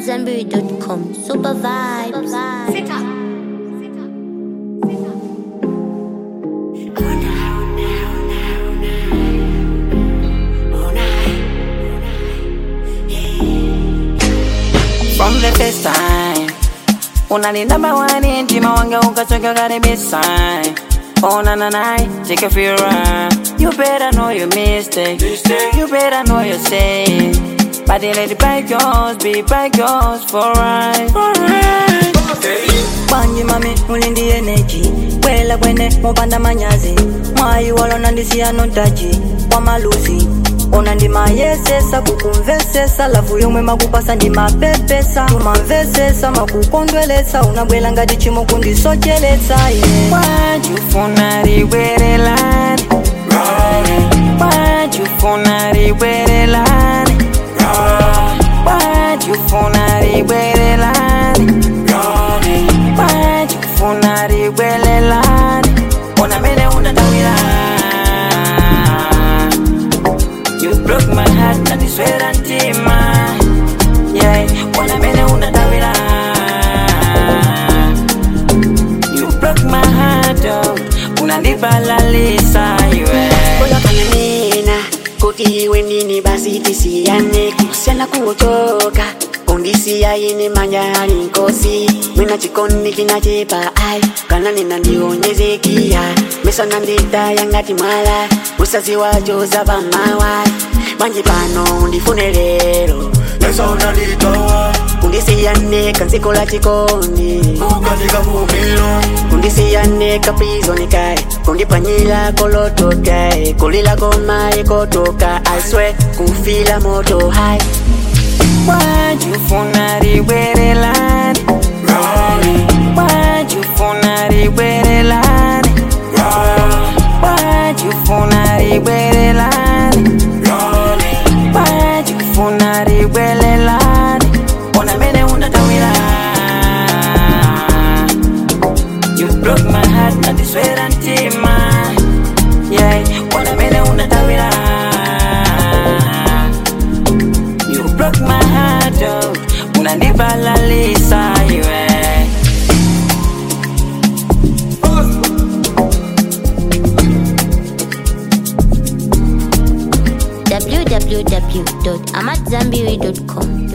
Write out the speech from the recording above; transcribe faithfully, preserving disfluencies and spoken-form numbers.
Zambi dot com. Super vibes. Sit up. From the first time, unalinda mawani ntima wange ukatoka karibisa. Oh na na na, take a feel right. You better know your mistake. You better know your say. But they let the bygones be bygones for right. Banji mami ulindi energy. Wela kwene mubanda manyazi. Mwayi walo nandisi ya notaji. Wamaluzi ona ndima yesesa kukumvesesa lavu yomwe makupasa ndima pepesa tumamvesesa makukondwelesa unabwela ngati chimo kundisocheletsa yeah. Wajufuna libwerelani Wajufuna libwerelani Wajufuna libwerelani Wajufuna libwerelani Ona mene unatawila. You broke my heart, and it's where I'm tima. Yeah, wanna mene unatawila. You broke my heart, oh, unanibalalisa iwe. Kola kanamena, kuti wendini basi tisiyane. Kusiana kuotoka, kondisi ya yene manyari nkosi. Mwina chikoni kinachepa ai, kanani nandionyeze kia. Mesa nandita yangati mwala, usazi wajoza bamawa. Banji pano ndifune lero, Nesa unalitawa kundisiyane kansikola chikoni. Ukatika mumilo Kundisiyane kapizo nikae, kundipanyila koloto kae. Kulila goma ekotoka, I swear kufila moto high. Wajufuna libwerelani Wajufuna libwerelani Wajufuna libwerelani Wajufuna libwerelani Ona mene unatawila. You broke my heart, and it's where I'm tima. Yeah, ona mene unatawila. You broke my heart, oh, unanibalalisa iwe. w w w dot amadzambiri dot com